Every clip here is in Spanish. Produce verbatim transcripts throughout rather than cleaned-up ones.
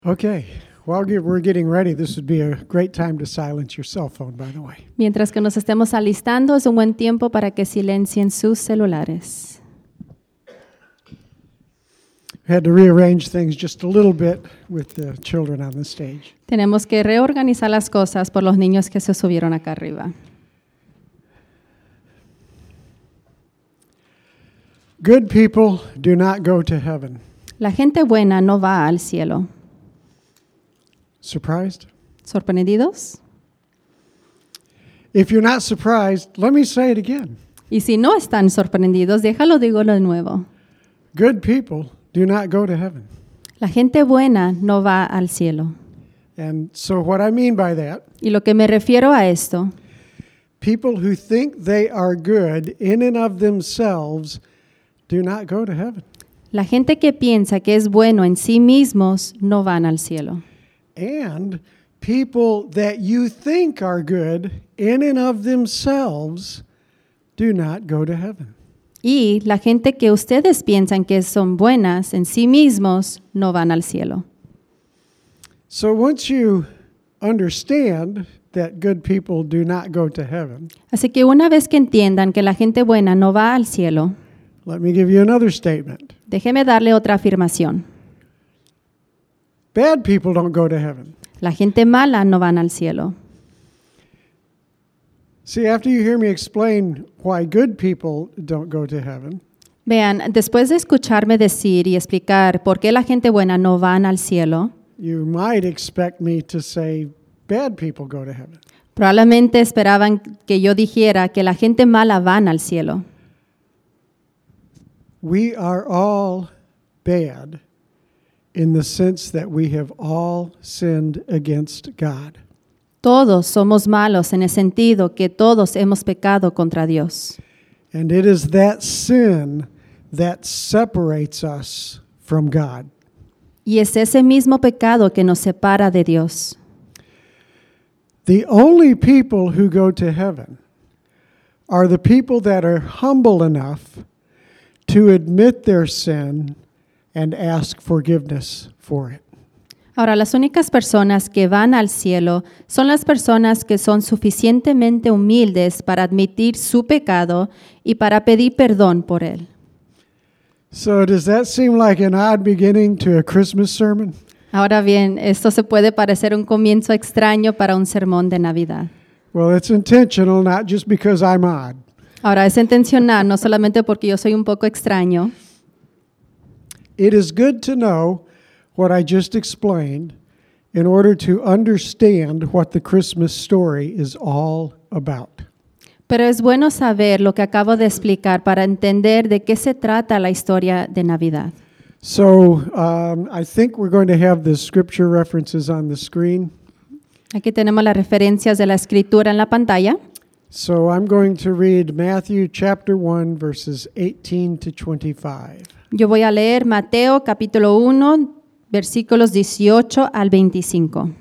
Okay, while we're getting ready, this would be a great time to silence your cell phone, by the way. Mientras que nos estemos alistando, es un buen tiempo para que silencien sus celulares. We had to rearrange things just a little bit with the children on the stage. Tenemos que reorganizar las cosas por los niños que se subieron acá arriba. Good people do not go to heaven. La gente buena no va al cielo. Surprised? ¿Sorprendidos? If you're not surprised, let me say it again. Y si no están sorprendidos, déjalo digo de nuevo. Good people do not go to heaven. La gente buena no va al cielo. And so what I mean by that, Y lo que me refiero a esto, people who think they are good in and of themselves do not go to heaven. la gente que piensa que es bueno en sí mismos no van al cielo. And people that you think are good in and of themselves do not go to heaven. Y la gente que ustedes piensan que son buenas en sí mismos no van al cielo. So once you understand that good people do not go to heaven, Así que una vez que entiendan que la gente buena no va al cielo, let me give you another statement. déjeme darle otra afirmación. Bad people don't go to heaven. La gente mala no van al cielo. See, after you hear me explain why good people don't go to heaven, Vean, después de escucharme decir y explicar por qué la gente buena no van al cielo, you might expect me to say bad people go to heaven. probablemente esperaban que yo dijera que la gente mala van al cielo. We are all bad in the sense that we have all sinned against God. Todos somos malos en el sentido que todos hemos pecado contra Dios. And it is that sin that separates us from God. Y es ese mismo pecado que nos separa de Dios. The only people who go to heaven are the people that are humble enough to admit their sin and ask forgiveness for it. Ahora, las únicas personas que van al cielo son las personas que son suficientemente humildes para admitir su pecado y para pedir perdón por él. So does that seem like an odd beginning to a Christmas sermon? Ahora bien, esto se puede parecer un comienzo extraño para un sermón de Navidad. Well, it's intentional, not just because I'm odd. Ahora, es intencional, no solamente porque yo soy un poco extraño. It is good to know what I just explained in order to understand what the Christmas story is all about. Pero es bueno saber lo que acabo de explicar para entender de qué se trata la historia de Navidad. So um, I think we're going to have the scripture references on the screen. Aquí tenemos las referencias de la escritura en la pantalla. So I'm going to read Matthew chapter one, verses eighteen to twenty-five. Yo voy a leer Mateo capítulo uno, versículos dieciocho al veinticinco.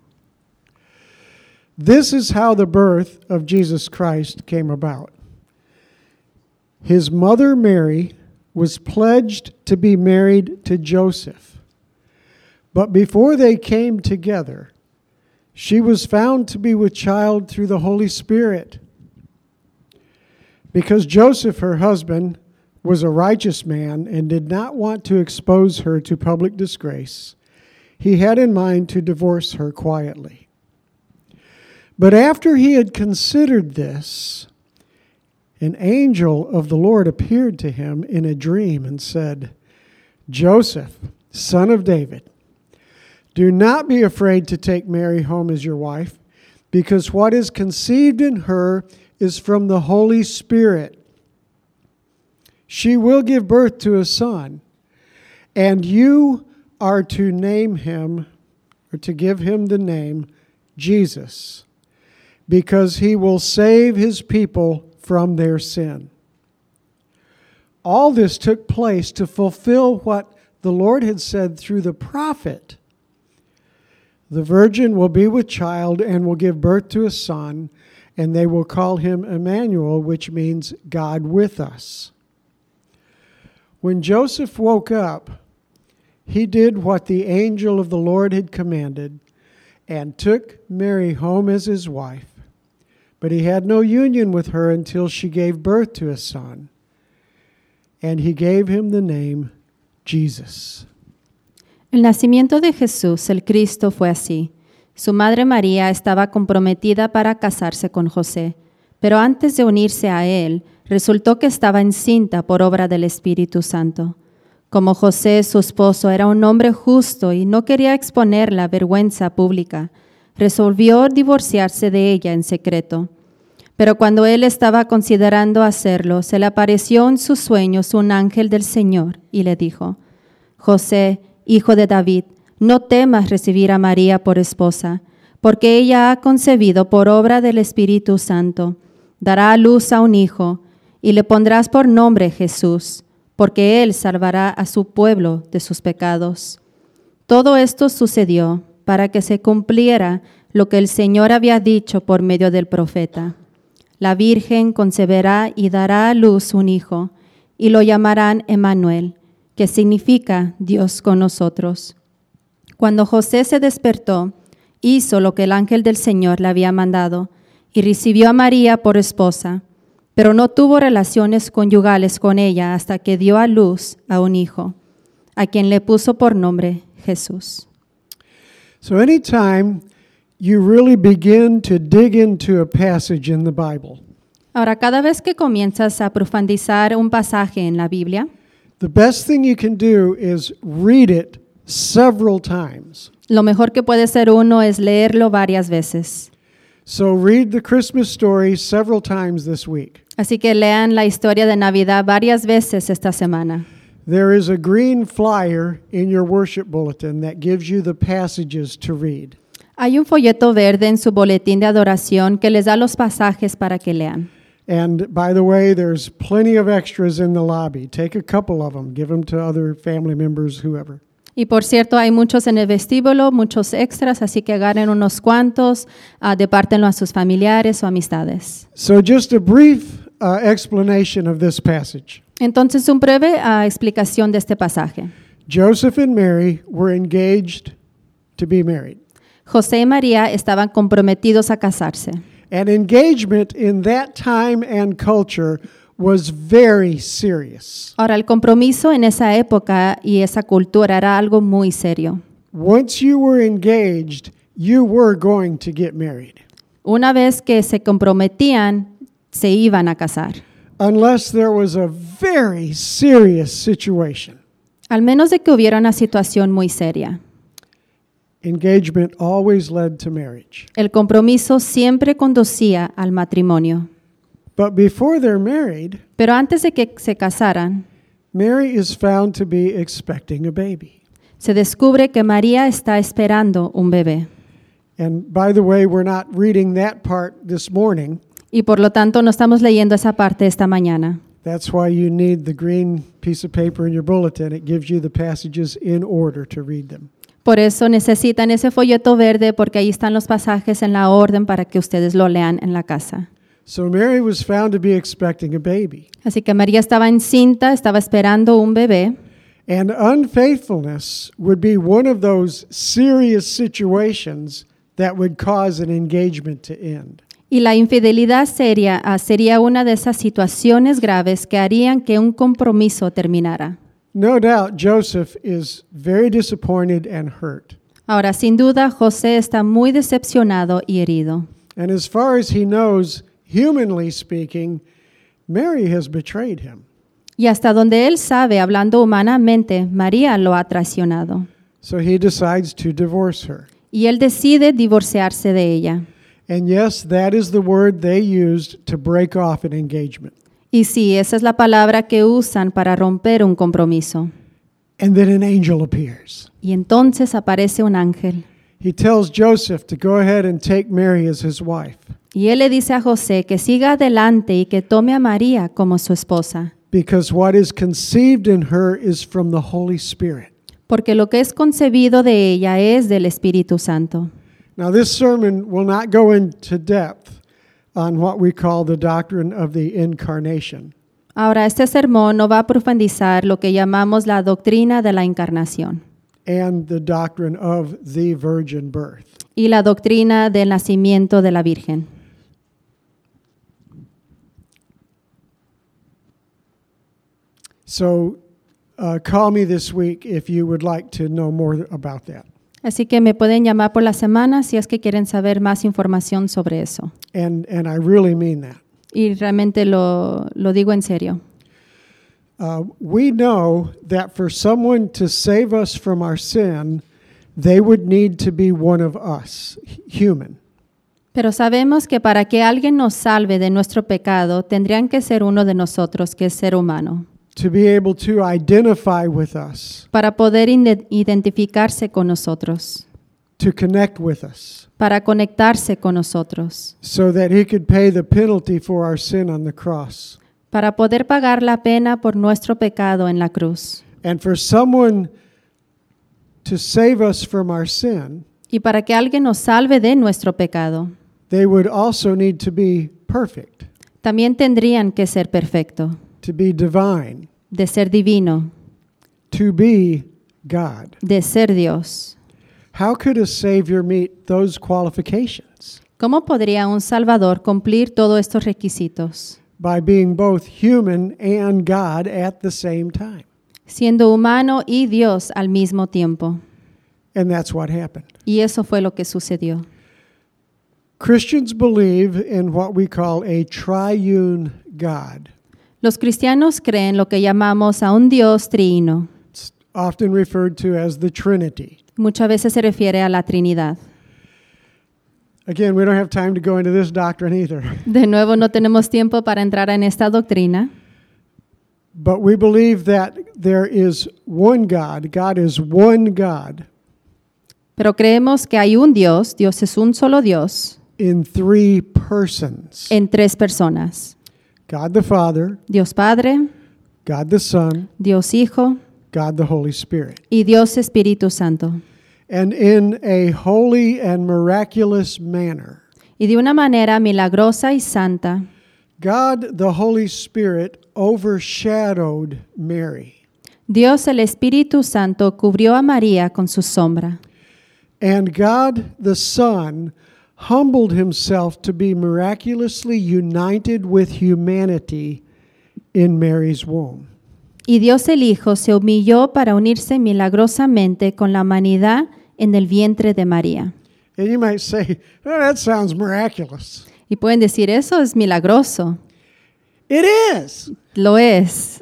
This is how the birth of Jesus Christ came about. His mother Mary was pledged to be married to Joseph. But before they came together, she was found to be with child through the Holy Spirit. Because Joseph, her husband, was a righteous man and did not want to expose her to public disgrace, he had in mind to divorce her quietly. But after he had considered this, an angel of the Lord appeared to him in a dream and said, Joseph, son of David, do not be afraid to take Mary home as your wife, because what is conceived in her is from the Holy Spirit. She will give birth to a son, and you are to name him, or to give him the name, Jesus, because he will save his people from their sin. All this took place to fulfill what the Lord had said through the prophet. The virgin will be with child and will give birth to a son, and they will call him Emmanuel, which means God with us. When Joseph woke up, he did what the angel of the Lord had commanded and took Mary home as his wife. But he had no union with her until she gave birth to a son, and he gave him the name Jesus. El nacimiento de Jesús, el Cristo, fue así. Su madre María estaba comprometida para casarse con José, pero antes de unirse a él, resultó que estaba encinta por obra del Espíritu Santo. Como José, su esposo, era un hombre justo y no quería exponer la vergüenza pública, resolvió divorciarse de ella en secreto. Pero cuando él estaba considerando hacerlo, se le apareció en sus sueños un ángel del Señor y le dijo: José, hijo de David, no temas recibir a María por esposa, porque ella ha concebido por obra del Espíritu Santo. Dará a luz a un hijo y le pondrás por nombre Jesús, porque él salvará a su pueblo de sus pecados. Todo esto sucedió para que se cumpliera lo que el Señor había dicho por medio del profeta. La Virgen concebirá y dará a luz un hijo, y lo llamarán Emmanuel, que significa Dios con nosotros. Cuando José se despertó, hizo lo que el ángel del Señor le había mandado, y recibió a María por esposa, pero no tuvo relaciones conyugales con ella hasta que dio a luz a un hijo, a quien le puso por nombre Jesús. So anytime you really begin to dig into a passage in the Bible, Ahora, cada vez que comienzas a profundizar un pasaje en la Biblia, the best thing you can do is read it several times. lo mejor que puede hacer uno es leerlo varias veces. So read the Christmas story several times this week. Así que lean la historia de Navidad varias veces esta semana. There is a green flyer in your worship bulletin that gives you the passages to read. Hay un folleto verde en su boletín de adoración que les da los pasajes para que lean. And by the way, there's plenty of extras in the lobby. Take a couple of them, give them to other family members, whoever. Y por cierto, hay muchos en el vestíbulo, muchos extras, así que agarren unos cuantos, uh, depártenlo a sus familiares o amistades. So just a brief uh, explanation of this passage. Entonces, una breve uh, explicación de este pasaje. Joseph and Mary were engaged to be married. José y María estaban comprometidos a casarse. And engagement in that time and culture was very serious. Ahora, el compromiso en esa época y esa cultura era algo muy serio. Once you were engaged, you were going to get married. Una vez que se comprometían, se iban a casar. Unless there was a very serious situation. Al menos de que hubiera una situación muy seria. Engagement always led to marriage. El compromiso siempre conducía al matrimonio. But before they're married, Pero antes de que se casaran, Mary is found to be expecting a baby. se descubre que María está esperando un bebé. And by the way, we're not reading that part this morning. Y por lo tanto no estamos leyendo esa parte esta mañana. That's why you need the green piece of paper in your bulletin. It gives you the passages in order to read them. Por eso necesitan ese folleto verde porque ahí están los pasajes en la orden para que ustedes lo lean en la casa. So Mary was found to be expecting a baby. Así que María estaba encinta, estaba esperando un bebé. And unfaithfulness would be one of those serious situations that would cause an engagement to end. Y la infidelidad seria ah, sería una de esas situaciones graves que harían que un compromiso terminara. No doubt Joseph is very disappointed and hurt. Ahora, sin duda, José está muy decepcionado y herido. And as far as he knows, humanly speaking, Mary has betrayed him. Y hasta donde él sabe, hablando humanamente, María lo ha traicionado. So he decides to divorce her. Y él decide divorciarse de ella. And yes, that is the word they used to break off an engagement. Y sí, esa es la palabra que usan para romper un compromiso. And then an angel appears. Y entonces aparece un ángel. He tells Joseph to go ahead and take Mary as his wife. Y él le dice a José que siga adelante y que tome a María como su esposa. Because what is conceived in her is from the Holy Spirit. Porque lo que es concebido de ella es del Espíritu Santo. Now, this sermon will not go into depth on what we call the doctrine of the incarnation. Ahora, este sermón no va a profundizar lo que llamamos la doctrina de la encarnación. and the doctrine of the virgin birth. y la doctrina del nacimiento de la Virgen. So uh, call me this week if you would like to know more about that. Así que me pueden llamar por la semana si es que quieren saber más información sobre eso. And, and I really mean that. Y realmente lo, lo digo en serio. Uh, we know that for someone to save us from our sin, they would need to be one of us, human. Pero sabemos que para que alguien nos salve de nuestro pecado, tendrían que ser uno de nosotros, que es ser humano, To be able to identify with us, para poder inde- identificarse con nosotros, to connect with us, para conectarse con nosotros, so that he could pay the penalty for our sin on the cross. para poder pagar la pena por nuestro pecado en la cruz. And for someone to save us from our sin, Y para que alguien nos salve de nuestro pecado, they would also need to be perfect, también tendrían que ser perfecto, to be divine, de ser divino, to be God. de ser Dios. How could a Savior meet those qualifications? ¿Cómo podría un Salvador cumplir todos estos requisitos? By being both human and God at the same time. Siendo humano y Dios al mismo tiempo. And that's what happened. Y eso fue lo que sucedió. Christians believe in what we call a triune God. Los cristianos creen lo que llamamos a un Dios triino. It's often referred to as the Trinity. Muchas veces se refiere a la Trinidad. Again, we don't have time to go into this doctrine either. De nuevo, no tenemos tiempo para entrar en esta doctrina, But we believe that there is one God. God is one God pero creemos que hay un Dios, Dios es un solo Dios, in three persons. en tres personas. God the Father, Dios Padre, God the Son, Dios Hijo God the Holy Spirit. y Dios Espíritu Santo. And in a holy and miraculous manner, Y de una manera milagrosa y santa, God the Holy Spirit overshadowed Mary. Dios el Espíritu Santo cubrió a María con su sombra. And God the Son humbled himself to be miraculously united with humanity in Mary's womb. Y Dios el Hijo se humilló para unirse milagrosamente con la humanidad en el vientre de María. And you might say, oh, that sounds miraculous. Y pueden decir, eso es milagroso. It is. Lo es.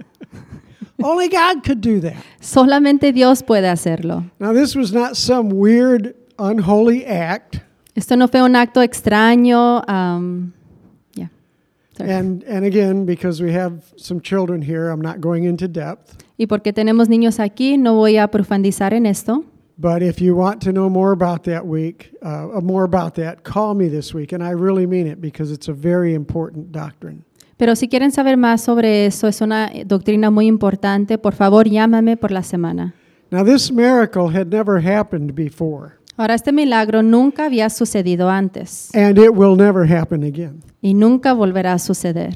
Only God could do that. Solamente Dios puede hacerlo. Now, this was not some weird, unholy act. Esto no fue un acto extraño. Um, yeah. Sorry. And, and again, because we have some children here, I'm not going into depth. Y porque tenemos niños aquí, no voy a profundizar en esto. But if you want to know more about that week, uh, more about that, call me this week. And I really mean it because it's a very important doctrine. Pero si quieren saber más sobre eso, es una doctrina muy importante, por favor, llámame por la semana. Now, this miracle had never happened before, Ahora, este milagro nunca había sucedido antes and it will never happen again. y nunca volverá a suceder.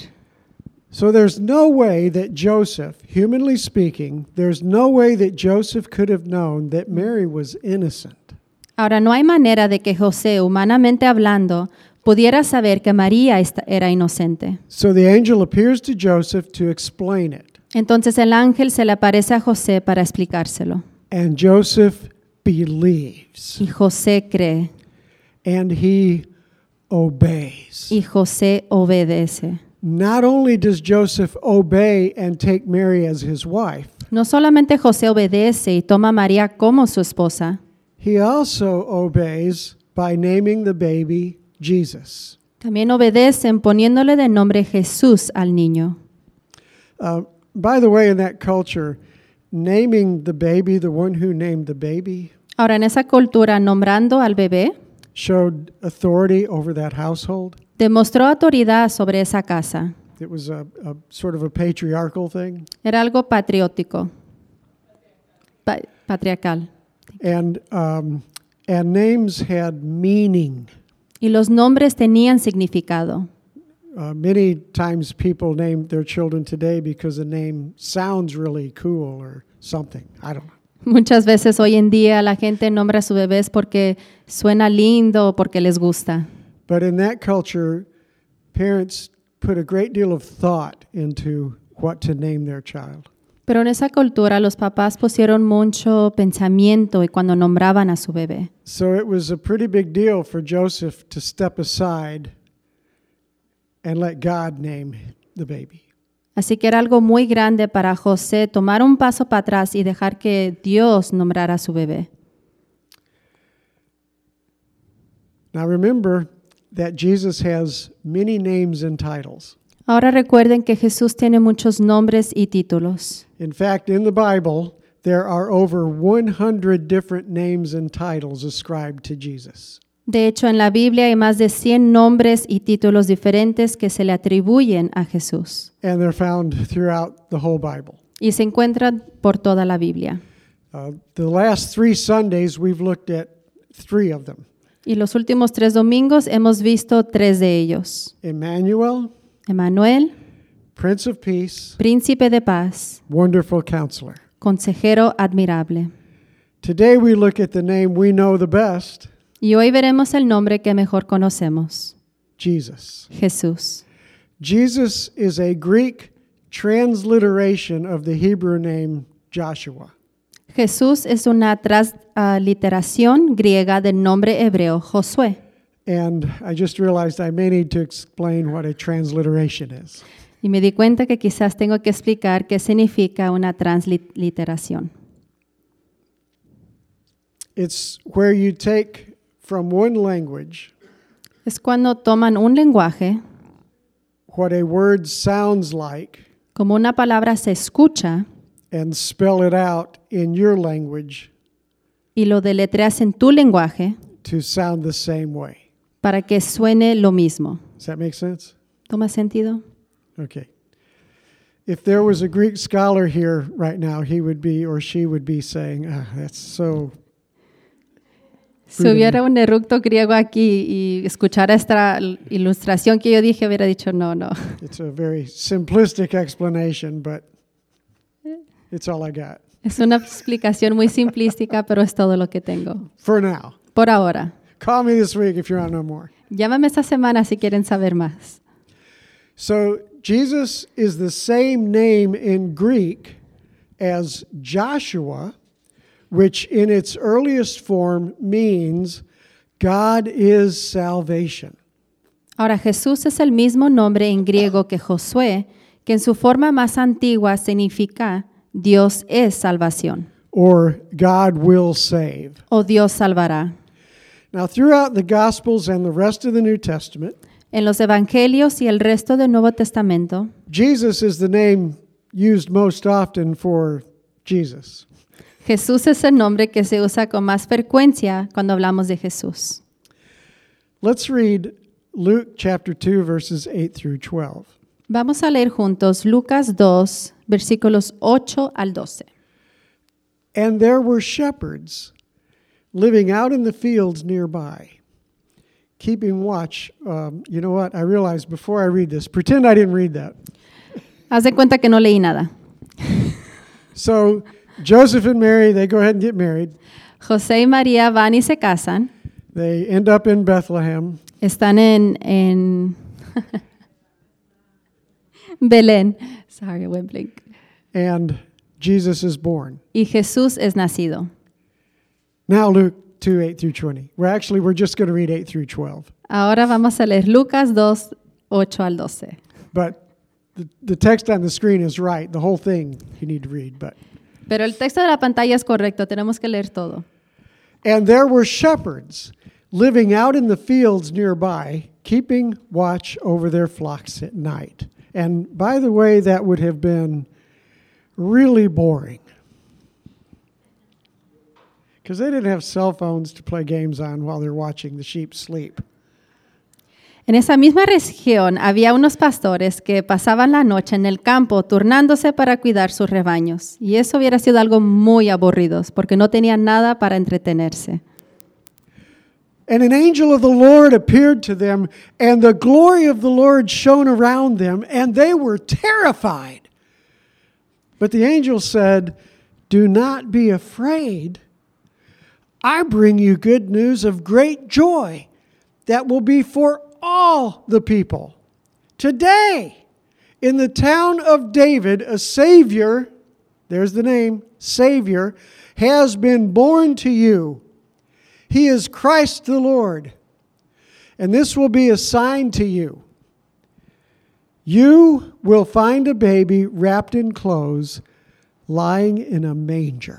So there's no way that Joseph, humanly speaking, there's no way that Joseph could have known that Mary was innocent. Ahora, no hay manera de que José, humanamente hablando, pudiera saber que María esta- era inocente. So the angel appears to Joseph to explain it, Entonces el ángel se le aparece a José para explicárselo. and Joseph believes, Y José cree, and he obeys. y José obedece. Not only does Joseph obey and take Mary as his wife, No solamente José obedece y toma a María como su esposa, he also obeys by naming the baby Jesus. también obedecen poniéndole de nombre Jesús al niño. Uh, by the way, in that culture, naming the baby, the one who named the baby, Ahora, en esa cultura, nombrando al bebé, showed authority over that household. demostró autoridad sobre esa casa. It was a, a sort of a patriarchal thing. Era algo patriótico, pa- patriarcal. And, um, and names had meaning. Y los nombres tenían significado. Uh, many times people name their children today because the name sounds really cool or something. I don't know. Muchas veces hoy en día la gente nombra a sus bebés porque suena lindo o porque les gusta. But in that culture, parents put a great deal of thought into what to name their child. Pero en esa cultura los papás pusieron mucho pensamiento y cuando nombraban a su bebé. So it was a pretty big deal for Joseph to step aside and let God name the baby. Así que era algo muy grande para José tomar un paso para atrás y dejar que Dios nombrara a su bebé. Now remember that Jesus has many names and titles. Ahora recuerden que Jesús tiene muchos nombres y títulos. In fact, in the Bible, there are over one hundred different names and titles ascribed to Jesus. De hecho, en la Biblia hay más de cien nombres y títulos diferentes que se le atribuyen a Jesús. And they're found throughout the whole Bible. Y se encuentran por toda la Biblia. Uh, the last three Sundays, we've looked at three of them. Y los últimos tres domingos hemos visto tres de ellos. Emmanuel, Emmanuel, Prince of Peace, Príncipe de Paz, Wonderful Counselor. Consejero admirable. Today we look at the name we know the best, Y hoy veremos el nombre que mejor conocemos, Jesus. Jesús. Jesus is a Greek transliteration of the Hebrew name Joshua. Jesús es una transliteración griega del nombre hebreo Josué. And I just realized I may need to explain what a transliteration is. Y me di cuenta que quizás tengo que explicar qué significa una transliteración. It's where you take from one language Es cuando toman un lenguaje, what a word sounds like como una palabra se escucha, and spell it out in your language y lo deletreas en tu lenguaje to sound the same way. para que suene lo mismo. Does that make sense? ¿Toma sentido? Okay. If there was a Greek scholar here right now, he would be or she would be saying, ah, that's so... Si hubiera un eructo griego aquí y escuchara esta ilustración que yo dije, hubiera dicho no, no. It's a very simplistic explanation, but it's all I got. Es una explicación muy simplística, pero es todo lo que tengo. For now. Por ahora. Call me this week if you want to know more. Llámame esta semana si quieren saber más. So Jesus is the same name in Greek as Joshua, which in its earliest form means God is salvation. Ahora, Jesús es el mismo nombre en griego que Josué, que en su forma más antigua significa Dios es salvación Or God will save. o Dios salvará. Now, throughout the Gospels and the rest of the New Testament, En los evangelios y el resto del Nuevo Testamento, Jesus is the name used most often for Jesus. Jesús es el nombre que se usa con más frecuencia cuando hablamos de Jesús. Let's read Luke chapter two, verses eight through twelve. Vamos a leer juntos Lucas dos, versículos ocho al doce. And there were shepherds living out in the fields nearby, keeping watch. Um, you know what? I realized before I read this, pretend I didn't read that. Haz de cuenta que no leí nada. So Joseph and Mary, they go ahead and get married. José y María van y se casan. They end up in Bethlehem. Están en, en Belén. Sorry, I went blank. And Jesus is born. Y Jesús es nacido. Now Luke two, eight through twenty. We're actually, we're just going to read eight through twelve. Ahora vamos a leer Lucas dos, ocho al doce. But the, the text on the screen is right. The whole thing you need to read. But Pero el texto de la pantalla es correcto, tenemos que leer todo. And there were shepherds living out in the fields nearby, keeping watch over their flocks at night. And by the way, that would have been really boring, because they didn't have cell phones to play games on while they're watching the sheep sleep. En esa misma región había unos pastores que pasaban la noche en el campo turnándose para cuidar sus rebaños. Y eso hubiera sido algo muy aburrido, porque no tenían nada para entretenerse. And an angel of the Lord appeared to them, and the glory of the Lord shone around them, and they were terrified. But the angel said, do not be afraid. I bring you good news of great joy that will be for all the people. Today, in the town of David, a Savior, there's the name, Savior, has been born to you. He is Christ the Lord. And this will be a sign to you. You will find a baby wrapped in clothes, lying in a manger.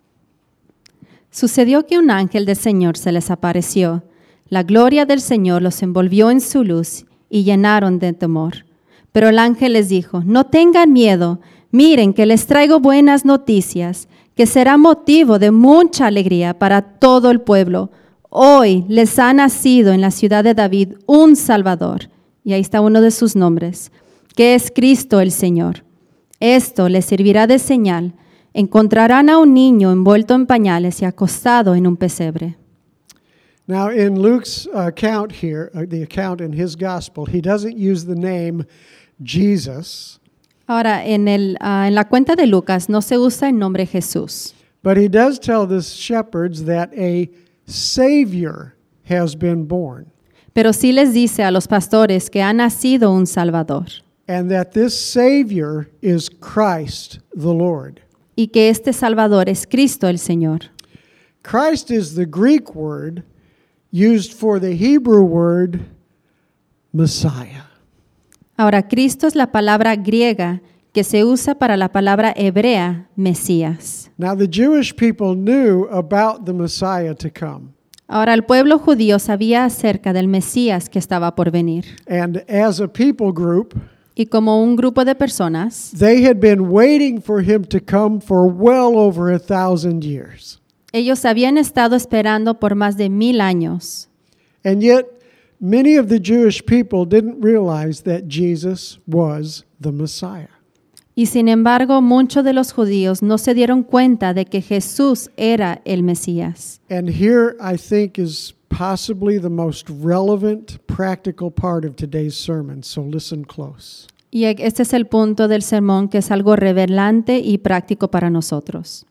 Sucedió que un ángel del Señor se les apareció. La gloria del Señor los envolvió en su luz y llenaron de temor. Pero el ángel les dijo, no tengan miedo, miren que les traigo buenas noticias, que será motivo de mucha alegría para todo el pueblo. Hoy les ha nacido en la ciudad de David un Salvador, y ahí está uno de sus nombres, que es Cristo el Señor. Esto les servirá de señal. Encontrarán a un niño envuelto en pañales y acostado en un pesebre. Now, in Luke's account here, uh, the account in his gospel, he doesn't use the name Jesus, Ahora, en, el, ah, en la cuenta de Lucas no se usa el nombre Jesús, but he does tell the shepherds that a Savior has been born, pero sí les dice a los pastores que ha nacido un Salvador and that this Savior is Christ the Lord. y que este Salvador es Cristo el Señor. Christ is the Greek word used for the Hebrew word Messiah. Ahora, Cristo es la palabra griega que se usa para la palabra hebrea, Mesías. Now, the Jewish people knew about the Messiah to come. Ahora, el pueblo judío sabía acerca del Mesías que estaba por venir. And as a people group, Y como un grupo de personas, they had been waiting for him to come for well over a thousand years. ellos habían estado esperando por más de mil años. And yet, many of the Jewish people didn't realize that Jesus was the Messiah. Y sin embargo, muchos de los judíos no se dieron cuenta de que Jesús era el Mesías. And here, I think, is possibly the most relevant, practical part of today's sermon, so listen close. Y este es el punto del sermón que es algo revelante y práctico para nosotros.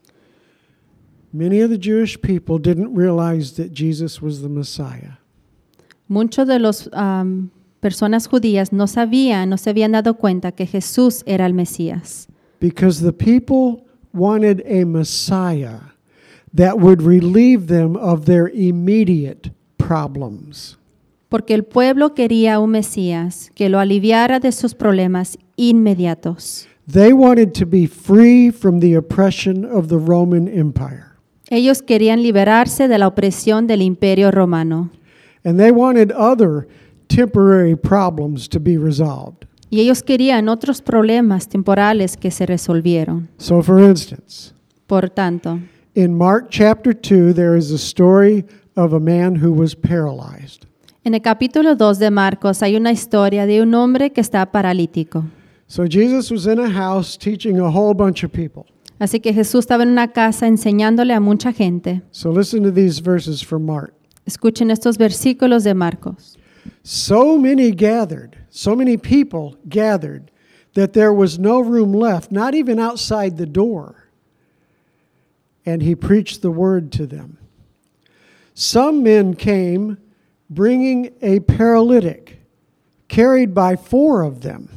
Many of the Jewish people didn't realize that Jesus was the Messiah. Muchos de las um, personas judías no sabían, no se habían dado cuenta que Jesús era el Mesías. Because the people wanted a Messiah that would relieve them of their immediate problems. Porque el pueblo quería un Mesías que lo aliviara de sus problemas inmediatos. They wanted to be free from the oppression of the Roman Empire. Ellos querían liberarse de la opresión del Imperio Romano. And they wanted other temporary problems to be resolved. Y ellos querían otros problemas temporales que se resolvieron. So, for instance, Por tanto, in Mark chapter two, there is a story of a man who was paralyzed. en el capítulo dos de Marcos hay una historia de un hombre que está paralítico. So Jesus was in a house teaching a whole bunch of people. Así que Jesús estaba en una casa enseñándole a mucha gente. So listen to these verses from Mark. Escuchen estos versículos de Marcos. So many gathered, so many people gathered, that there was no room left, not even outside the door. And he preached the word to them. Some men came bringing a paralytic, carried by four of them.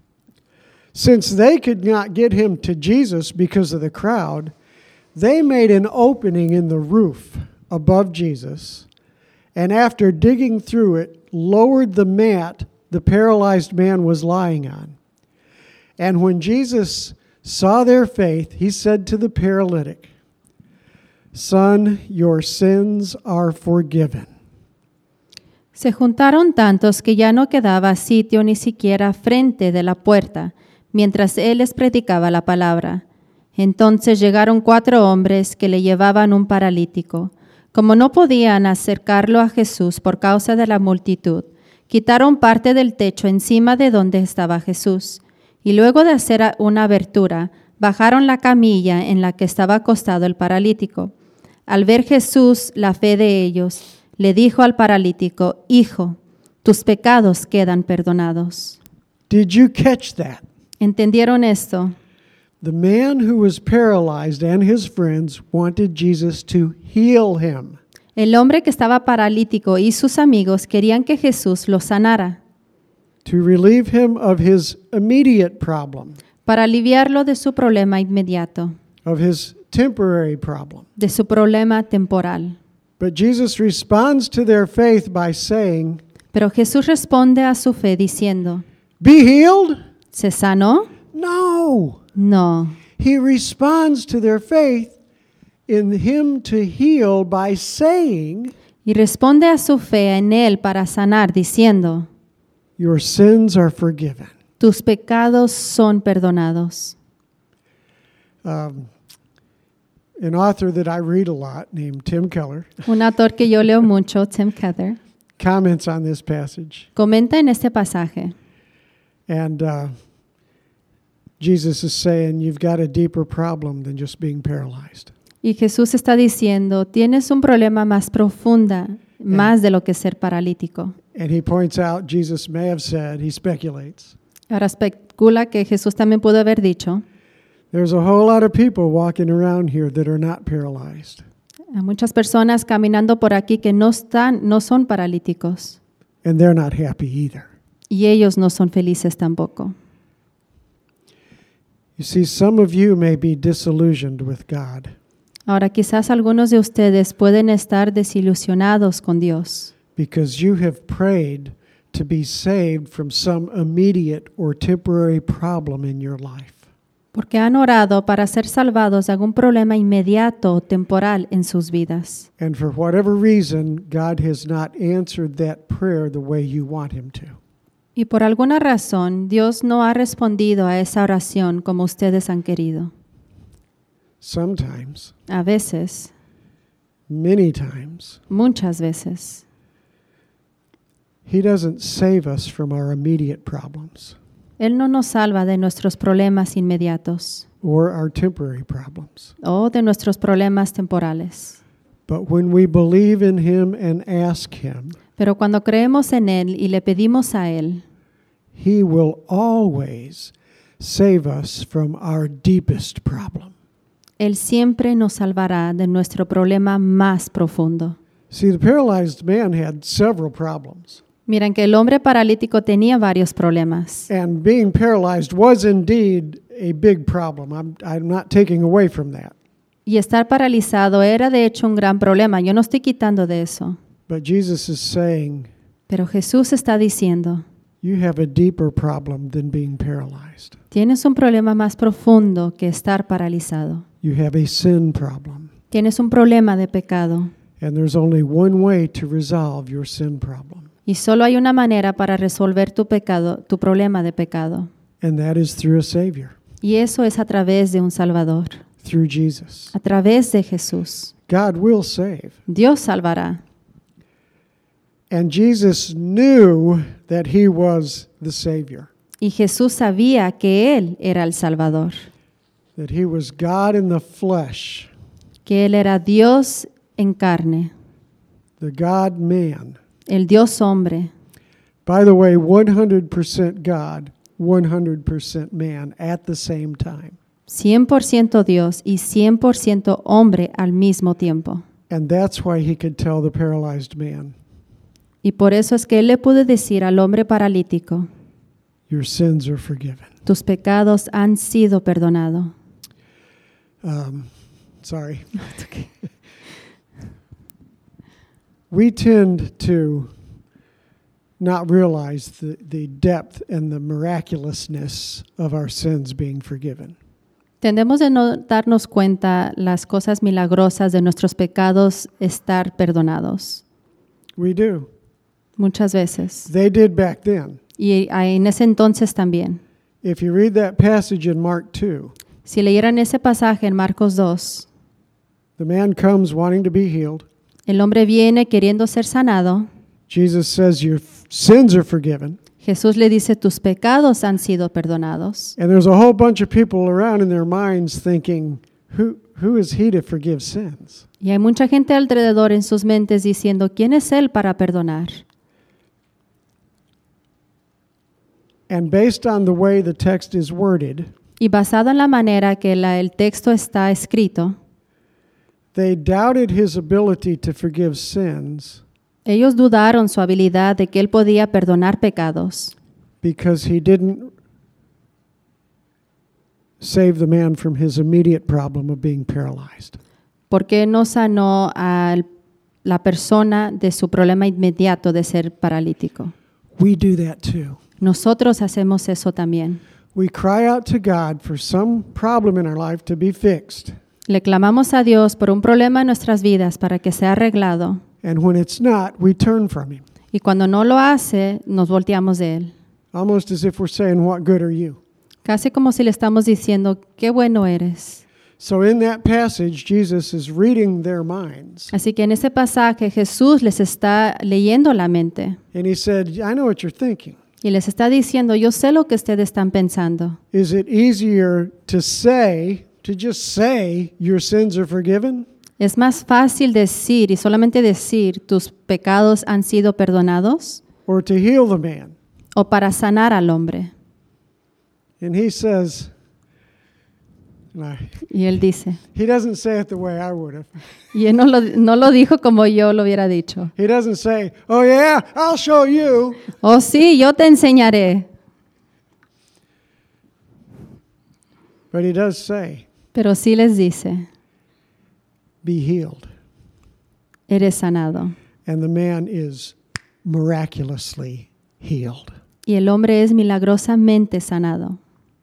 Since they could not get him to Jesus because of the crowd, they made an opening in the roof above Jesus, and after digging through it, lowered the mat the paralyzed man was lying on. And when Jesus saw their faith, he said to the paralytic, "Son, your sins are forgiven." Se juntaron tantos que ya no quedaba sitio ni siquiera frente de la puerta, mientras él les predicaba la palabra. Entonces llegaron cuatro hombres que le llevaban un paralítico. Como no podían acercarlo a Jesús por causa de la multitud, quitaron parte del techo encima de donde estaba Jesús, y luego de hacer una abertura, bajaron la camilla en la que estaba acostado el paralítico. Al ver Jesús la fe de ellos, le dijo al paralítico, "Hijo, tus pecados quedan perdonados." Did you catch that? ¿Entendieron esto? The man who was paralyzed and his friends wanted Jesus to heal him. El hombre que estaba paralítico y sus amigos querían que Jesús lo sanara, to relieve him of his immediate problem, para aliviarlo de su problema inmediato, of his temporary problem. de su problema temporal. But Jesus responds to their faith by saying, Pero Jesús responde a su fe diciendo, "Be healed?" ¿se sanó? No. No. He responds to their faith in him to heal by saying, Y responde a su fe en él para sanar diciendo, "Your sins are forgiven." tus pecados son perdonados. Um, an author that I read a lot named Tim Keller Un autor que yo leo mucho, Tim Keller, comments on this passage. comenta en este pasaje. And uh, Jesus is saying, you've got a deeper problem than just being paralyzed. Y Jesús está diciendo, tienes un problema más profunda, más de lo que ser paralítico. And he points out, Jesus may have said, he speculates, Ahora especula que Jesús también pudo haber dicho, there's a whole lot of people walking around here that are not paralyzed. hay muchas personas caminando por aquí que no están, no son paralíticos, And they're not happy either. y ellos no son felices tampoco. You see, some of you may be disillusioned with God Ahora quizás algunos de ustedes pueden estar desilusionados con Dios, because you have prayed to be saved from some immediate or temporary problem in your life. porque han orado para ser salvados de algún problema inmediato o temporal en sus vidas. And for whatever reason, God has not answered that prayer the way you want him to. Y por alguna razón, Dios no ha respondido a esa oración como ustedes han querido. Sometimes, A veces, many times, muchas veces, he doesn't save us from our immediate problems Él no nos salva de nuestros problemas inmediatos or our temporary problems. o de nuestros problemas temporales. But when we believe in him and ask him, Pero cuando creemos en Él y le pedimos a Él, he will always save us from our deepest problem. Él siempre nos salvará de nuestro problema más profundo. See, the paralyzed man had several problems. Miren que el hombre paralítico tenía varios problemas. And being paralyzed was indeed a big problem. I'm, I'm not taking away from that. Y estar paralizado era de hecho un gran problema. Yo no estoy quitando de eso. But Jesus is saying, Pero Jesús está diciendo, you have a deeper problem than being paralyzed. tienes un problema más profundo que estar paralizado. You have a sin problem. Tienes un problema de pecado. And there's only one way to resolve your sin problem. Y solo hay una manera para resolver tu pecado, tu problema de pecado. And that is through a Savior, Y eso es a través de un Salvador, through Jesus. a través de Jesús. God will save. Dios salvará. And Jesus knew that he was the Savior, Y Jesús sabía que Él era el Salvador, that he was God in the flesh, que Él era Dios en carne, the God-man. el Dios hombre. By the way, one hundred percent God, one hundred percent man at the same time. cien por ciento Dios y cien por ciento hombre al mismo tiempo. And that's why he could tell the paralyzed man, Y por eso es que Él le pudo decir al hombre paralítico, your sins are forgiven. tus pecados han sido perdonados. Um, sorry. We tend to not realize the, the depth and the miraculousness of our sins being forgiven. Tendemos de no darnos cuenta las cosas milagrosas de nuestros pecados estar perdonados. We do. Muchas veces. They did back then. Y en ese entonces también. If you read that passage in Mark two, Si leyeran ese pasaje en Marcos dos, the man comes wanting to be healed. el hombre viene queriendo ser sanado. Jesus says, your f- sins are forgiven. Jesús le dice, tus pecados han sido perdonados. And there's a whole bunch of people around in their minds thinking, who, who is he to forgive sins? Y hay mucha gente alrededor en sus mentes diciendo, ¿quién es Él para perdonar? And based on the way the text is worded, Y basado en la manera que la- el texto está escrito, they doubted his ability to forgive sins ellos dudaron su habilidad de que él podía perdonar pecados, because he didn't save the man from his immediate problem of being paralyzed. porque no sanó a la persona de su problema inmediato de ser paralítico. We do that too. Nosotros hacemos eso también. We cry out to God for some problem in our life to be fixed. Le clamamos a Dios por un problema en nuestras vidas para que sea arreglado, And when it's not, we turn from him. y cuando no lo hace, nos volteamos de él. Almost as if we're saying, what good are you? Casi como si le estamos diciendo, qué bueno eres. So in that passage, Jesus is reading their minds. Así que en ese pasaje Jesús les está leyendo la mente And he said, I know what you're thinking. y les está diciendo, yo sé lo que ustedes están pensando. Is it easier to say, to just say, your sins are forgiven? ¿Es más fácil decir y solamente decir, tus pecados han sido perdonados? Or to heal the man? ¿O para sanar al hombre? And he says, and I- Y él dice, he doesn't say it the way I would have. y él no lo, no lo dijo como yo lo hubiera dicho. He doesn't say, oh yeah, I'll show you. Oh sí, yo te enseñaré. But he does say, Pero sí les dice, be healed. eres sanado. And the man is miraculously healed. Y el hombre es milagrosamente sanado.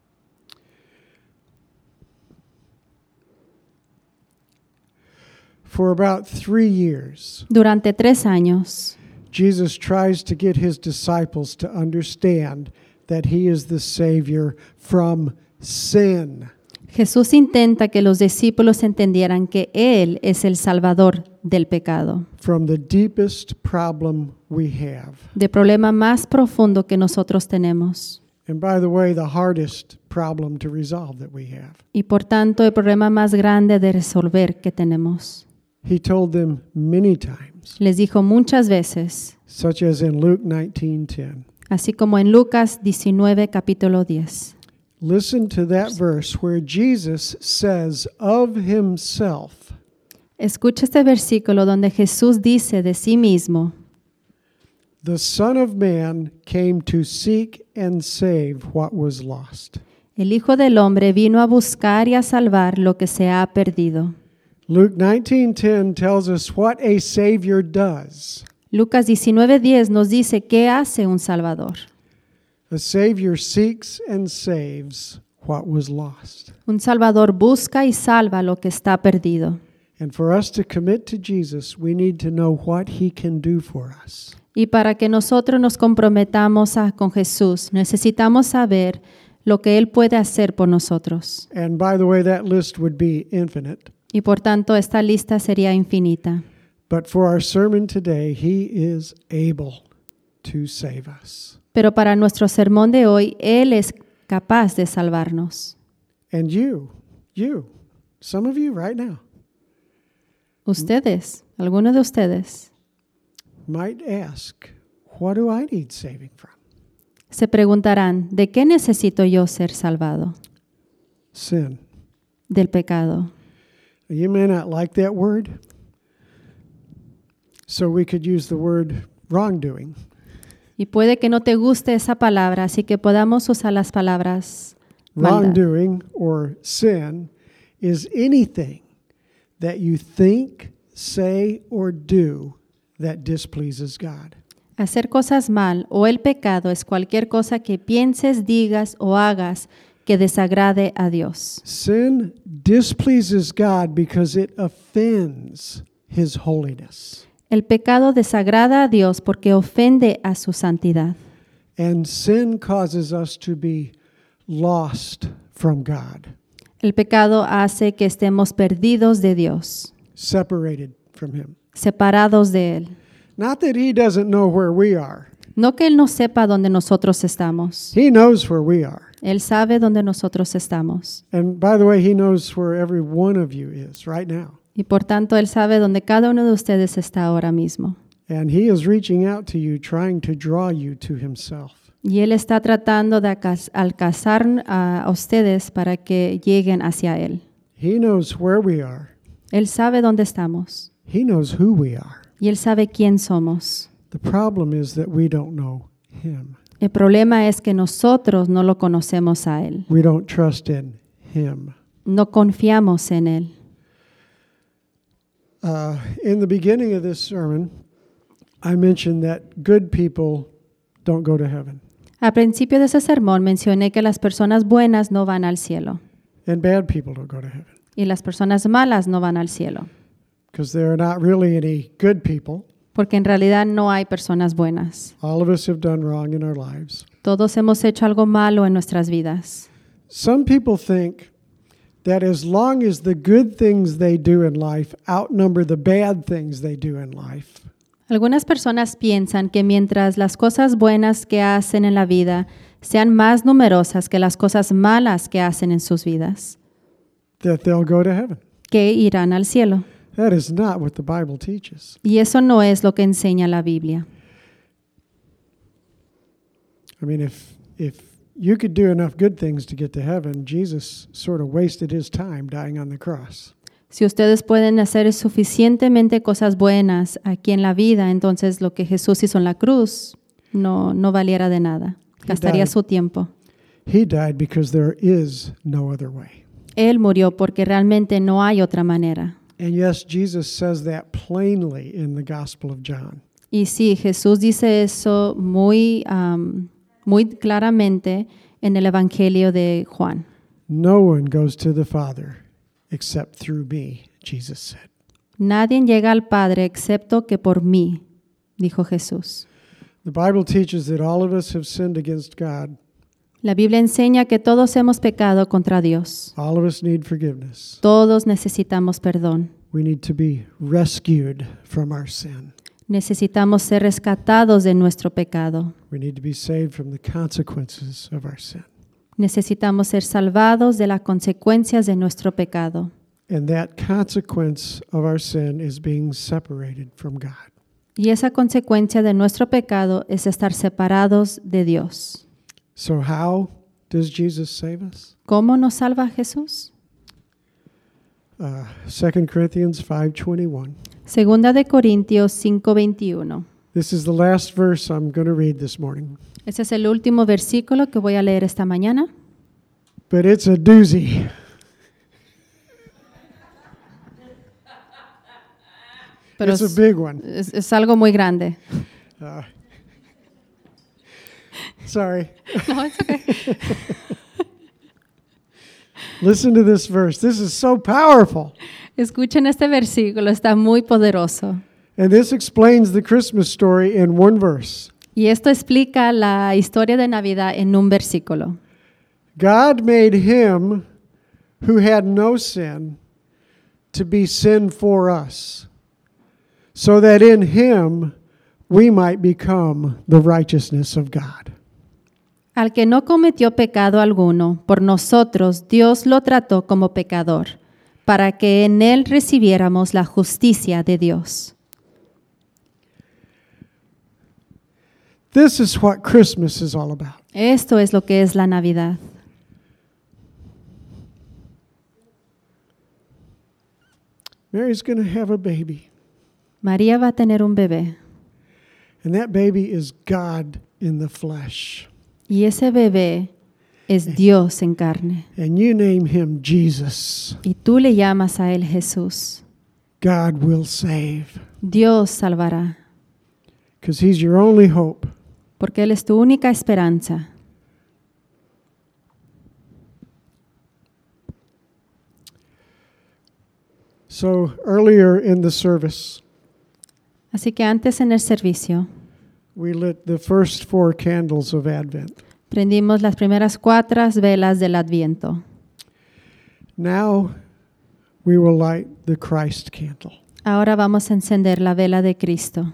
For about three years, Durante tres años, Jesus tries to get his disciples to understand that he is the Savior from sin. Jesús intenta que los discípulos entendieran que Él es el Salvador del pecado, From the deepest problem we have. del problema más profundo que nosotros tenemos. And by the way, the hardest problem to resolve that we have. Y por tanto, el problema más grande de resolver que tenemos. He told them many times, Les dijo muchas veces, such as in Luke nineteen ten. así como en Lucas diecinueve, capítulo diez. Listen to that verse where Jesus says of himself, Escucha este versículo donde Jesús dice de sí mismo, the Son of Man came to seek and save what was lost. el Hijo del Hombre vino a buscar y a salvar lo que se ha perdido. Luke nineteen ten tells us what a Savior does. Lucas diecinueve diez nos dice qué hace un Salvador. A Savior seeks and saves what was lost. Un Salvador busca y salva lo que está perdido. And for us to commit to Jesus, we need to know what he can do for us. Y para que nosotros nos comprometamos a- con Jesús, necesitamos saber lo que Él puede hacer por nosotros. And by the way, that list would be infinite. Y por tanto, esta lista sería infinita. But for our sermon today, he is able to save us. Pero para nuestro sermón de hoy, Él es capaz de salvarnos. And you, you, some of you right now, Ustedes, algunos de ustedes, might ask, what do I need saving from? se preguntarán, ¿de qué necesito yo ser salvado? Sin. Del pecado. You may not like that word, so we could use the word wrongdoing. Y puede que no te guste esa palabra, así que podamos usar las palabras maldad. Wrongdoing or sin is anything that you think, say, or do that displeases God. Hacer cosas mal o el pecado es cualquier cosa que pienses, digas o hagas que desagrade a Dios. Sin displeases God because it offends his holiness. El pecado desagrada a Dios porque ofende a su santidad. And sin causes us to be lost from God, El pecado hace que estemos perdidos de Dios, separated from him. separados de Él. Not that he doesn't know where we are. No que Él no sepa dónde nosotros estamos. He knows where we are. Él sabe dónde nosotros estamos. And by the way, he knows where every one of you is right now. Y por tanto, Él sabe dónde cada uno de ustedes está ahora mismo. And he is reaching out to you, trying to draw you to himself. Y Él está tratando de alcaz- alcanzar a ustedes para que lleguen hacia Él. He knows where we are. Él sabe dónde estamos He knows who we are. y Él sabe quién somos. The problem is that we don't know him. El problema es que nosotros no lo conocemos a Él. We don't trust in him. No confiamos en Él. Uh, in the beginning of this sermon, I mentioned that good people don't go to heaven Al principio de ese sermón mencioné que las personas buenas no van al cielo and bad people don't go to heaven y las personas malas no van al cielo, because there are not really any good people. porque en realidad no hay personas buenas. All of us have done wrong in our lives. Todos hemos hecho algo malo en nuestras vidas. Some people think that as long as the good things they do in life outnumber the bad things they do in life, Algunas personas piensan que mientras las cosas buenas que hacen en la vida sean más numerosas que las cosas malas que hacen en sus vidas, that they'll go to heaven. que irán al cielo. That is not what the Bible teaches. Y eso no es lo que enseña la Biblia. I mean, if if you could do enough good things to get to heaven, Jesus sort of wasted his time dying on the cross. Si ustedes pueden hacer suficientemente cosas buenas aquí en la vida, entonces lo que Jesús hizo en la cruz no, no valiera de nada. Gastaría died. su tiempo. He died because there is no other way. Él murió porque realmente no hay otra manera. And yes, Jesus says that plainly in the Gospel of John. Y sí, Jesús dice eso muy, um, muy claramente en el Evangelio de Juan. No one goes to the Father except through me, Jesus said. Nadie llega al Padre excepto que por mí, dijo Jesús. The Bible teaches that all of us have sinned against God. La Biblia enseña que todos hemos pecado contra Dios. All of us need forgiveness. Todos necesitamos perdón. We need to be rescued from our sin. Necesitamos ser rescatados de nuestro pecado. We need to be saved from the consequences of our sin. Necesitamos ser salvados de las consecuencias de nuestro pecado. And that consequence of our sin is being separated from God. Y esa consecuencia de nuestro pecado es estar separados de Dios. So how does Jesus save us? ¿Cómo nos salva Jesús? Uh, Second Corinthians five twenty-one. Segunda de Corintios cinco veintiuno. This is the last verse I'm going to read this morning. Ese es el último versículo que voy a leer esta mañana. But it's a doozy. Pero It's a es, big one. es- es algo muy grande. Uh, sorry. No, it's okay. Listen to this verse. This is so powerful. Escuchen este versículo, está muy poderoso. And this explains the Christmas story in one verse. Y esto explica la historia de Navidad en un versículo. God made him who had no sin to be sin for us, so that in him we might become the righteousness of God. Al que no cometió pecado alguno, por nosotros Dios lo trató como pecador, para que en él recibiéramos la justicia de Dios. This is what Christmas is all about. Esto es lo que es la Navidad. Mary's going to have a baby, María va a tener un bebé, and that baby is God in the flesh. y ese bebé es Dios en carne. And you name him Jesus. Y tú le llamas a él Jesús. God will save, Dios salvará, because he's your only hope. porque él es tu única esperanza. So earlier in the service, Así que antes en el servicio we lit the first four candles of Advent. prendimos las primeras cuatro velas del Adviento. Now we will light the Christ candle. Ahora vamos a encender la vela de Cristo.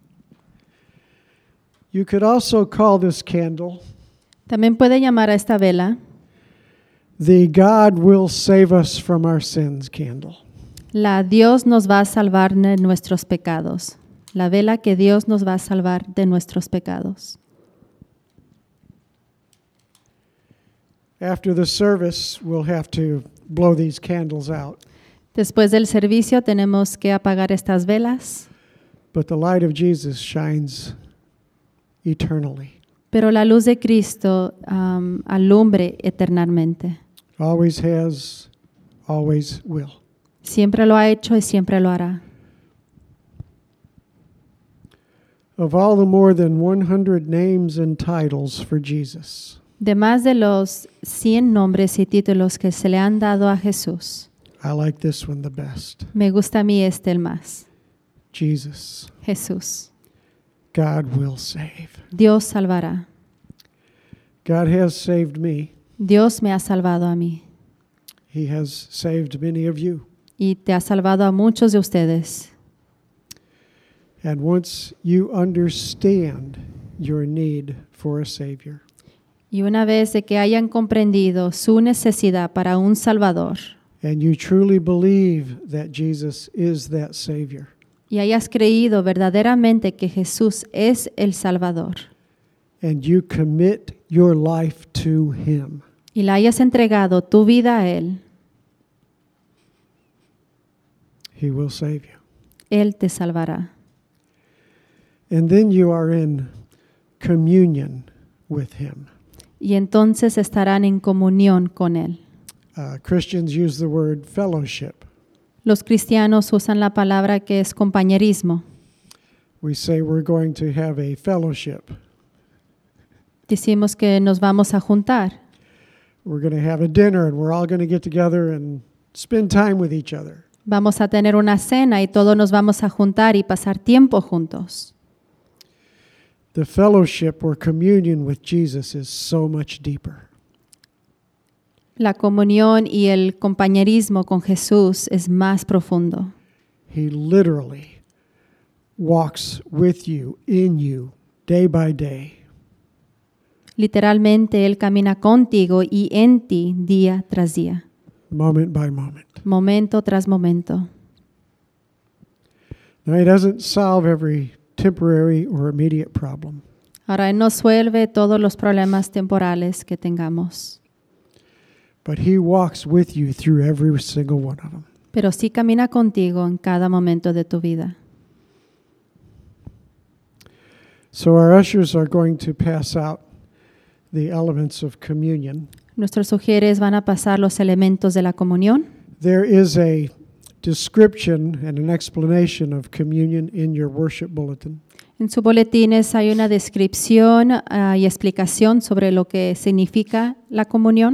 You could also call this candle También puede llamar a esta vela the God will save us from our sins candle. la Dios nos va a salvar de nuestros pecados. La vela que Dios nos va a salvar de nuestros pecados. After the service, we'll have to blow these candles out. Después del servicio tenemos que apagar estas velas, But the light of Jesus shines eternally. pero la luz de Cristo um, alumbre eternamente. Always has, always will. Siempre lo ha hecho y siempre lo hará. Of all the more than one hundred names and titles for Jesus, De más de los cien nombres y títulos que se le han dado a Jesús, I like this one the best. me gusta a mí este el más. Jesus, Jesús. God will save. Dios salvará. God has saved me. Dios me ha salvado a mí He has saved many of you. y te ha salvado a muchos de ustedes. And once you understand your need for a Savior, Y una vez de que hayan comprendido su necesidad para un Salvador and you truly believe that Jesus is that Savior, y hayas creído verdaderamente que Jesús es el Salvador and you commit your life to Him, y le hayas entregado tu vida a Él, He will save you. Él te salvará. And then you are in communion with Him. Y entonces estarán en comunión con Él. Uh, Christians use the word fellowship. Los cristianos usan la palabra que es compañerismo. We say we're going to have a fellowship. Decimos que nos vamos a juntar. We're going to have a dinner and we're all going to get together and spend time with each other. Vamos a tener una cena y todos nos vamos a juntar y pasar tiempo juntos. The fellowship or communion with Jesus is so much deeper. La comunión y el compañerismo con Jesús es más profundo. He literally walks with you, in you, day by day. Literalmente Él camina contigo y en ti día tras día, Moment by moment. momento tras momento. Now, He doesn't solve every temporary or immediate problem, Ahora Él nos resuelve todos los problemas temporales que tengamos, but He walks with you through every single one of them. pero sí camina contigo en cada momento de tu vida. So our ushers are going to pass out the elements of communion. Nuestros sugieres van a pasar los elementos de la comunión. There is a description and an explanation of communion in your worship bulletin. En sus boletines hay una descripción uh, y explicación sobre lo que significa la comunión.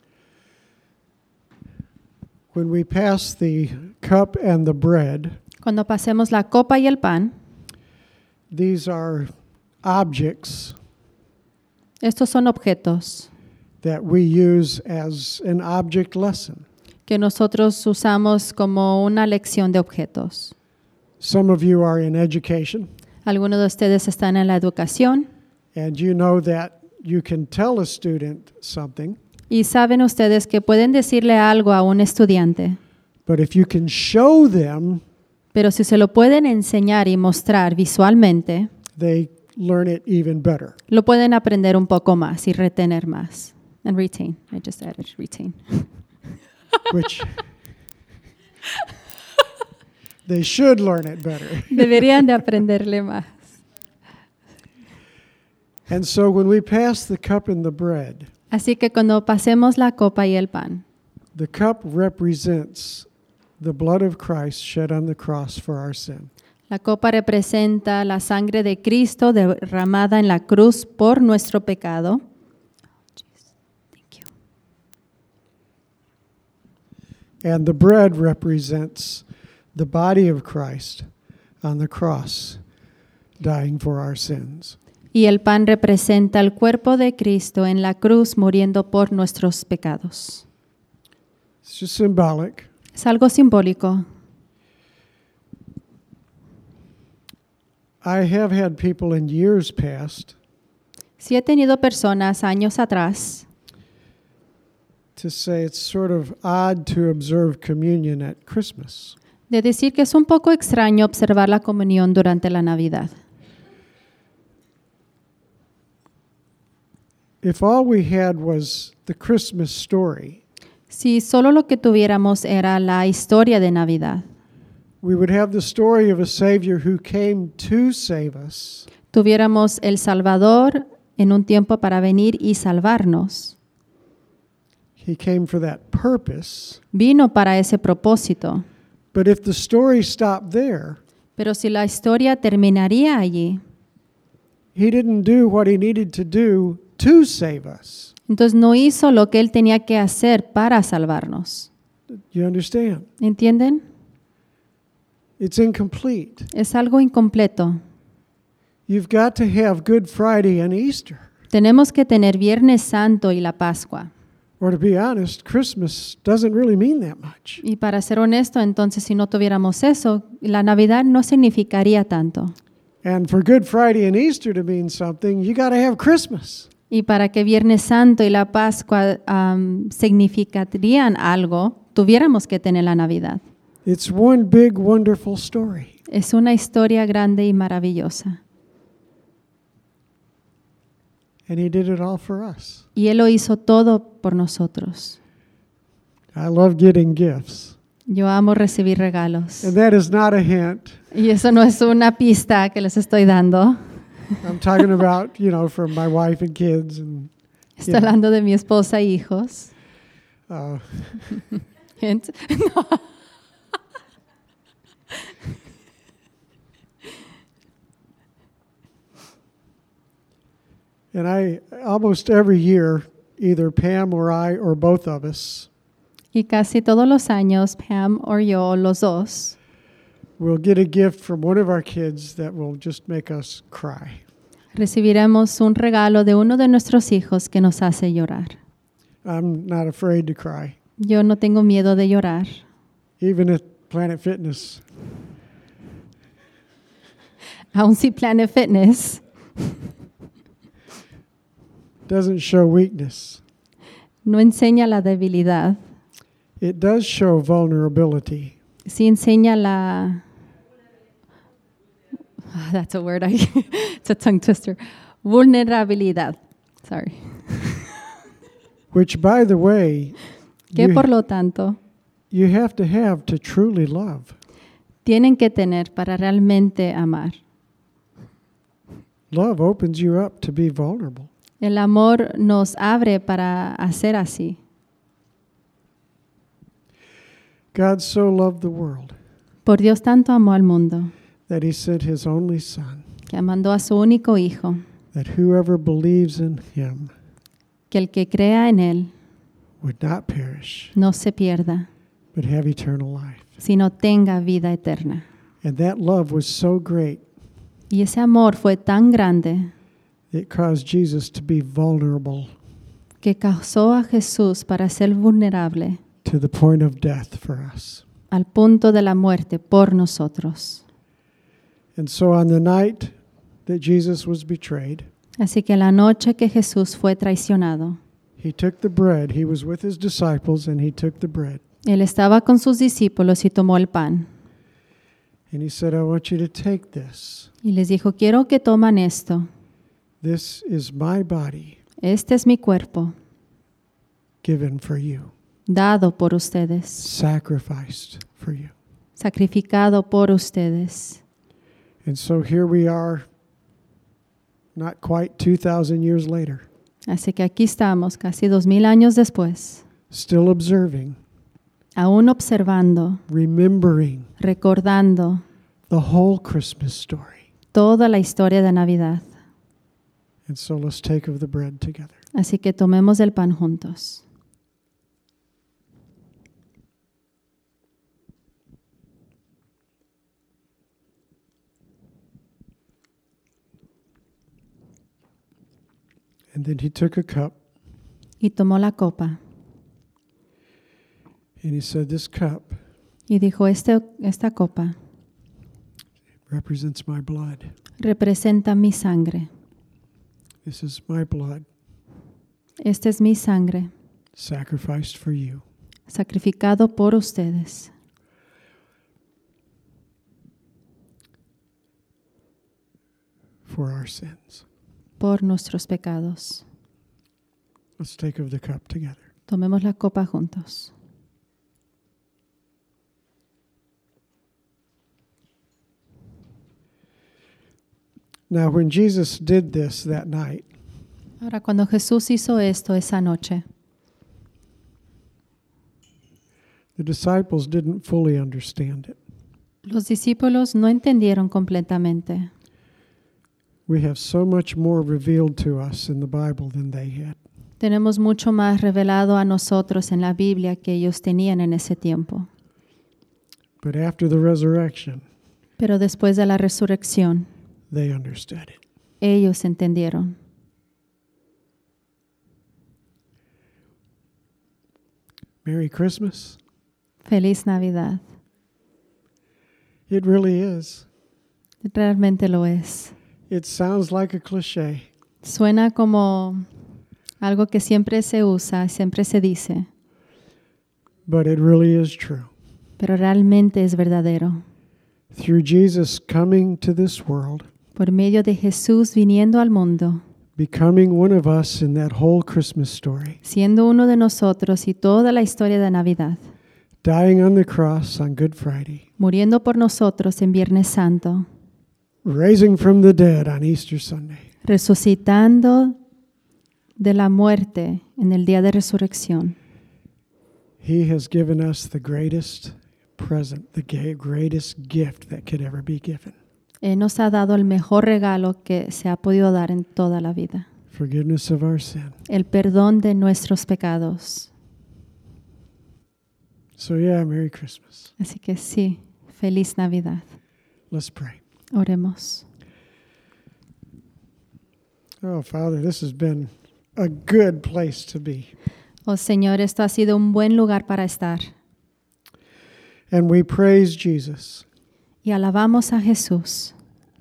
When we pass the cup and the bread, Cuando pasemos la copa y el pan, these are objects estos son objetos that we use as an object lesson. que nosotros usamos como una lección de objetos. Some of you are in education, Algunos de ustedes están en la educación and you know that you can tell a student something, y saben ustedes que pueden decirle algo a un estudiante, but if you can show them, pero si se lo pueden enseñar y mostrar visualmente, they learn it even better. lo pueden aprender un poco más y retener más. And retain. I just added retain. Which they should learn it better. Deberían de aprenderle más. And so when we pass the cup and the bread, Así que cuando pasemos la copa y el pan, the cup represents the blood of Christ shed on the cross for our sin. la copa representa la sangre de Cristo derramada en la cruz por nuestro pecado. Thank you. And the bread represents the body of Christ on the cross, dying for our sins. Y el pan representa el cuerpo de Cristo en la cruz muriendo por nuestros pecados. It's just symbolic. Es algo simbólico. I have had people in years past Sí he tenido personas años atrás to say it's sort of odd to observe communion at Christmas. de decir que es un poco extraño observar la comunión durante la Navidad. If all we had was the Christmas story, Si solo lo que tuviéramos era la historia de Navidad, we would have the story of a Savior who came to save us, tuviéramos el Salvador en un tiempo para venir y salvarnos. He came for that purpose. Vino para ese propósito. But if the story stopped there, Pero si la historia terminaría allí, He didn't do what He needed to do to save us. entonces no hizo lo que Él tenía que hacer para salvarnos. You understand? ¿Entienden? It's incomplete. Es algo incompleto. You've got to have Good Friday and Easter. Tenemos que tener Viernes Santo y la Pascua. Or to be honest, Christmas doesn't really mean that much. Y para ser honesto, entonces si no tuviéramos eso, la Navidad no significaría tanto. And for Good Friday and Easter to mean something, you got to have Christmas. Y para que Viernes Santo y la Pascua um, significarían algo, tuviéramos que tener la Navidad. It's one big, wonderful story. Es una historia grande y maravillosa. And He did it all for us. Y Él lo hizo todo por nosotros. I love getting gifts. Yo amo recibir regalos. And that is not a hint. Y eso no es una pista que les estoy dando. I'm talking about, you know, from my wife and kids. And Estoy hablando de mi esposa e hijos. uh, Hint. No. and I, almost every year, either Pam or I or both of us Y casi todos los años, Pam o yo, los dos, will get a gift from one of our kids that will just make us cry. recibiremos un regalo de uno de nuestros hijos que nos hace llorar. I'm not afraid to cry, Yo no tengo miedo de llorar. even at Planet Fitness. Aún si Planet Fitness Doesn't show weakness. no enseña la debilidad, It does show vulnerability. sí enseña la... Ah, that's a word, I, it's a tongue twister. Vulnerabilidad. Sorry. Which, by the way, Que you, por lo tanto, you have to have to truly love. tienen que tener para realmente amar. Love opens you up to be vulnerable. El amor nos abre para hacer así. God so loved the world Por Dios tanto amó al mundo, that He sent His only Son, que mandó a su único Hijo, that whoever believes in Him que el que crea en Él would not perish, no se pierda, but have eternal life. sino tenga vida eterna. And that love was so great, Y ese amor fue tan grande it caused Jesus to be vulnerable que causó a Jesús para ser vulnerable to the point of death for us. al punto de la muerte por nosotros. And so on the night that Jesus was betrayed, Así que la noche que Jesús fue traicionado, He took the bread. He was with His disciples, and He took the bread. Él estaba con sus discípulos y tomó el pan. And He said, I want you to take this. Y les dijo, quiero que toman esto. This is my body Este es mi cuerpo, given for you, dado por ustedes, sacrificed for you. sacrificado por ustedes. And so here we are, not quite two thousand years later, Así que aquí estamos, casi dos mil años después, still observing, aún observando, remembering recordando the whole Christmas story. toda la historia de Navidad. And so let's take of the bread together. Así que tomemos el pan juntos. And then He took a cup, Y tomó la copa and He said, this cup y dijo, este, esta copa represents my blood. representa mi sangre. This is my blood, Esta es mi sangre, sacrificed for you. sacrificado por ustedes. For our sins. Por nuestros pecados. Let's take of the cup together. Tomemos la copa juntos. Now, when Jesus did this that night, Ahora, cuando Jesús hizo esto esa noche, the disciples didn't fully understand it. los discípulos no entendieron completamente. We have so much more revealed to us in the Bible than they had. Tenemos mucho más revelado a nosotros en la Biblia que ellos tenían en ese tiempo. But after the resurrection, Pero después de la resurrección, they understood it. ellos entendieron. Merry Christmas. Feliz Navidad. It really is. Realmente lo es. It sounds like a cliché, Suena como algo que siempre se usa, siempre se dice, but it really is true. pero realmente es verdadero. Through Jesus coming to this world, Por medio de Jesús viniendo al mundo, becoming one of us in that whole Christmas story, siendo uno de nosotros y toda la historia de Navidad, dying on the cross on Good Friday, muriendo por nosotros en Viernes Santo, rising from the dead on Easter Sunday, resucitando de la muerte en el día de resurrección. He has given us the greatest present, the ga- greatest gift that could ever be given. Él nos ha dado el mejor regalo que se ha podido dar en toda la vida, Forgiveness of our sin. el perdón de nuestros pecados. So yeah, Merry Christmas. Así que sí, feliz Navidad. Let's pray. Oremos. Oh, Father, this has been a good place to be. Oh Señor, esto ha sido un buen lugar para estar. And we praise Jesus. Y alabamos a Jesús.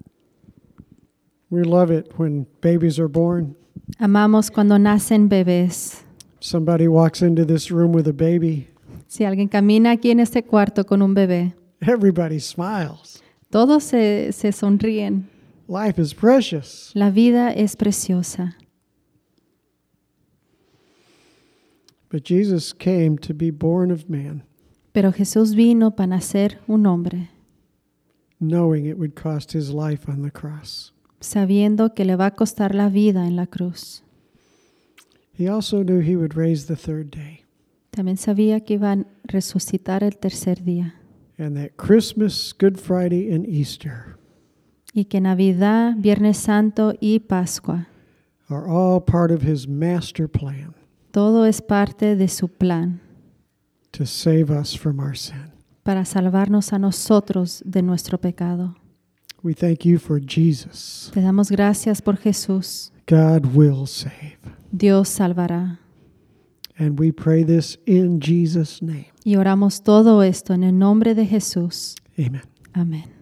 We love it when babies are born. Amamos cuando nacen bebés. Somebody walks into this room with a baby. Si alguien camina aquí en este cuarto con un bebé, Everybody smiles. todos se, se sonríen. Life is precious. La vida es preciosa. But Jesus came to be born of man, Pero Jesús vino para nacer un hombre, knowing it would cost his life on the cross. sabiendo que le va a costar la vida en la cruz. He also knew he would raise the third day, También sabía que iba a resucitar el tercer día and that Christmas, Good Friday, and Easter y que Navidad, Viernes Santo y Pascua, are all part of his master plan todo es parte de su plan to save us from our sin. para salvarnos a nosotros de nuestro pecado. We thank you for Jesus. Te damos gracias por Jesús. God will save. Dios salvará. And we pray this in Jesus' name. Y oramos todo esto en el nombre de Jesús. Amen. Amén.